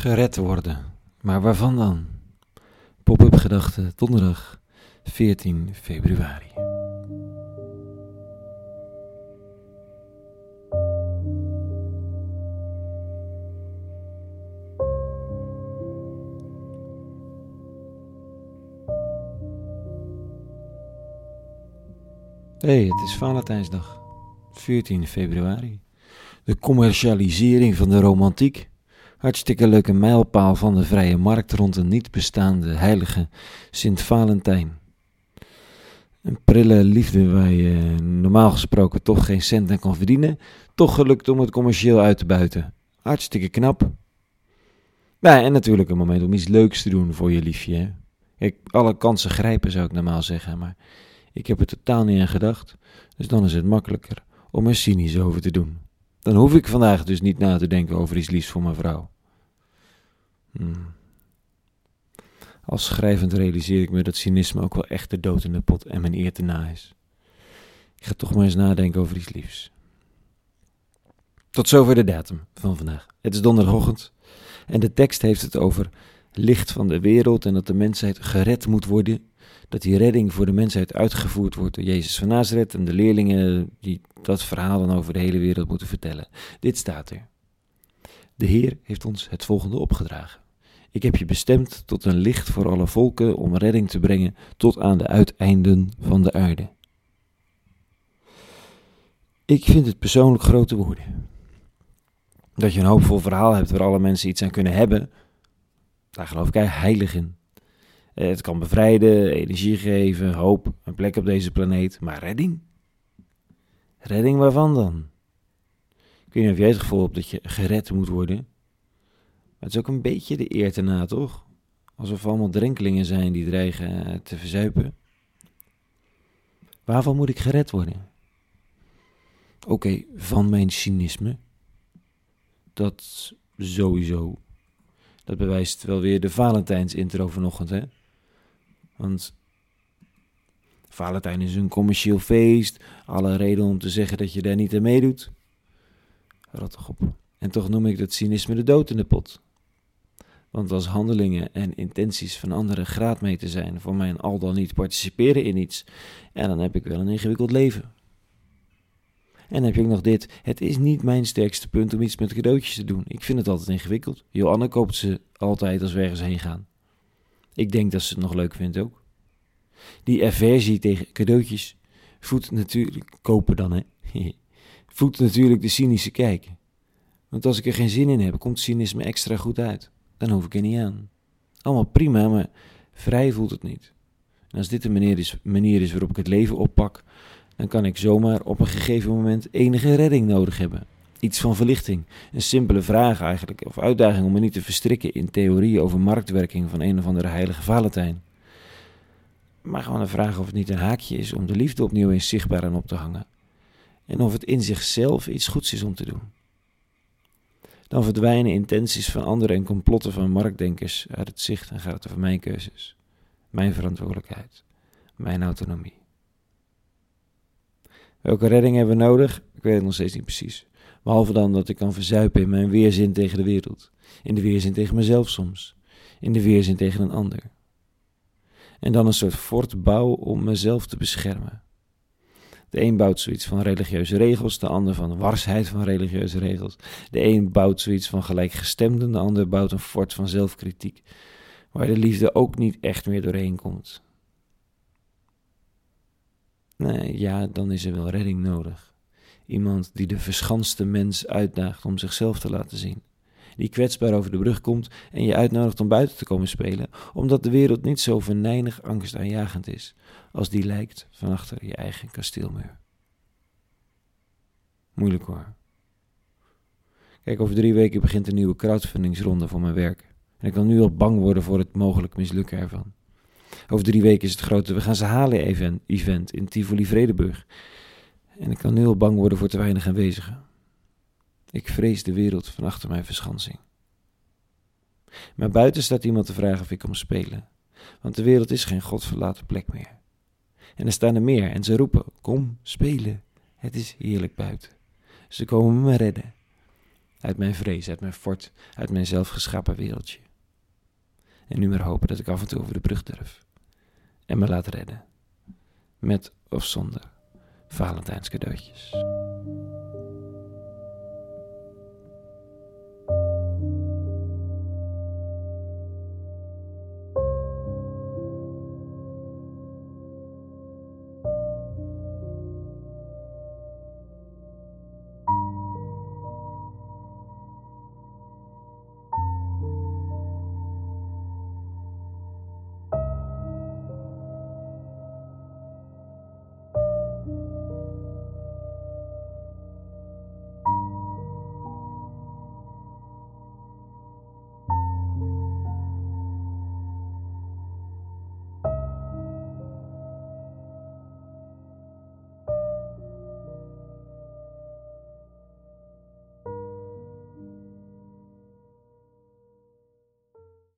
Gered worden. Maar waarvan dan? Pop-up gedachten, donderdag 14 februari. Hey, het is Valentijnsdag, 14 februari. De commercialisering van de romantiek. Hartstikke leuke mijlpaal van de vrije markt rond een niet bestaande heilige Sint Valentijn. Een prille liefde waar je normaal gesproken toch geen cent aan kan verdienen, toch gelukt om het commercieel uit te buiten. Hartstikke knap. Ja, en natuurlijk een moment om iets leuks te doen voor je liefje. Hè? Kijk, alle kansen grijpen zou ik normaal zeggen, maar ik heb er totaal niet aan gedacht. Dus dan is het makkelijker om er cynisch over te doen. Dan hoef ik vandaag dus niet na te denken over iets liefs voor mijn vrouw. Als schrijvend realiseer ik me dat cynisme ook wel echt de dood in de pot en mijn eer te na is. Ik ga toch maar eens nadenken over iets liefs. Tot zover de datum van vandaag. Het is donderdagochtend en de tekst heeft het over licht van de wereld en dat de mensheid gered moet worden. Dat die redding voor de mensheid uitgevoerd wordt door Jezus van Nazareth en de leerlingen die dat verhaal dan over de hele wereld moeten vertellen. Dit staat er. De Heer heeft ons het volgende opgedragen. Ik heb je bestemd tot een licht voor alle volken om redding te brengen tot aan de uiteinden van de aarde. Ik vind het persoonlijk grote woorden. Dat je een hoopvol verhaal hebt waar alle mensen iets aan kunnen hebben, daar geloof ik heilig in. Het kan bevrijden, energie geven, hoop, een plek op deze planeet, maar redding? Redding waarvan dan? Ik weet niet of jij het gevoel hebt dat je gered moet worden. Maar het is ook een beetje de eer te na, toch? Alsof we allemaal drenkelingen zijn die dreigen te verzuipen. Waarvan moet ik gered worden? Oké, van mijn cynisme. Dat sowieso. Dat bewijst wel weer de Valentijns-intro vanochtend, hè? Want Valentijn is een commercieel feest. Alle reden om te zeggen dat je daar niet aan meedoet. Rot toch op. En toch noem ik dat cynisme de dood in de pot. Want als handelingen en intenties van anderen graadmeter zijn voor mijn al dan niet participeren in iets, ja, dan heb ik wel een ingewikkeld leven. En dan heb je ook nog dit. Het is niet mijn sterkste punt om iets met cadeautjes te doen. Ik vind het altijd ingewikkeld. Johanna koopt ze altijd als we ergens heen gaan. Ik denk dat ze het nog leuk vindt ook. Die aversie tegen cadeautjes voedt natuurlijk, kopen dan hè, voedt natuurlijk de cynische kijk. Want als ik er geen zin in heb, komt cynisme extra goed uit. Dan hoef ik er niet aan. Allemaal prima, maar vrij voelt het niet. En als dit de manier is waarop ik het leven oppak, dan kan ik zomaar op een gegeven moment enige redding nodig hebben. Iets van verlichting. Een simpele vraag eigenlijk, of uitdaging om me niet te verstrikken in theorieën over marktwerking van een of andere heilige Valentijn. Maar gewoon een vraag of het niet een haakje is om de liefde opnieuw eens zichtbaar aan op te hangen. En of het in zichzelf iets goeds is om te doen. Dan verdwijnen intenties van anderen en complotten van marktdenkers uit het zicht en gaat het over mijn keuzes. Mijn verantwoordelijkheid. Mijn autonomie. Welke redding hebben we nodig? Ik weet het nog steeds niet precies. Behalve dan dat ik kan verzuipen in mijn weerzin tegen de wereld. In de weerzin tegen mezelf soms. In de weerzin tegen een ander. En dan een soort fort bouw om mezelf te beschermen. De een bouwt zoiets van religieuze regels, de ander van warsheid van religieuze regels. De een bouwt zoiets van gelijkgestemden, de ander bouwt een fort van zelfkritiek, waar de liefde ook niet echt meer doorheen komt. Nee, ja, dan is er wel redding nodig. Iemand die de verschanste mens uitdaagt om zichzelf te laten zien. Die kwetsbaar over de brug komt en je uitnodigt om buiten te komen spelen, omdat de wereld niet zo venijnig angstaanjagend is, als die lijkt van achter je eigen kasteelmuur. Moeilijk hoor. Kijk, over 3 weken begint een nieuwe crowdfundingsronde voor mijn werk. En ik kan nu al bang worden voor het mogelijk mislukken ervan. Over 3 weken is het grote We gaan ze halen event in Tivoli-Vredenburg. En ik kan nu al bang worden voor te weinig aanwezigen. Ik vrees de wereld van achter mijn verschansing. Maar buiten staat iemand te vragen of ik kom spelen. Want de wereld is geen godverlaten plek meer. En er staan er meer en ze roepen, kom spelen. Het is heerlijk buiten. Ze komen me redden. Uit mijn vrees, uit mijn fort, uit mijn zelfgeschapen wereldje. En nu maar hopen dat ik af en toe over de brug durf. En me laat redden. Met of zonder Valentijnscadeautjes.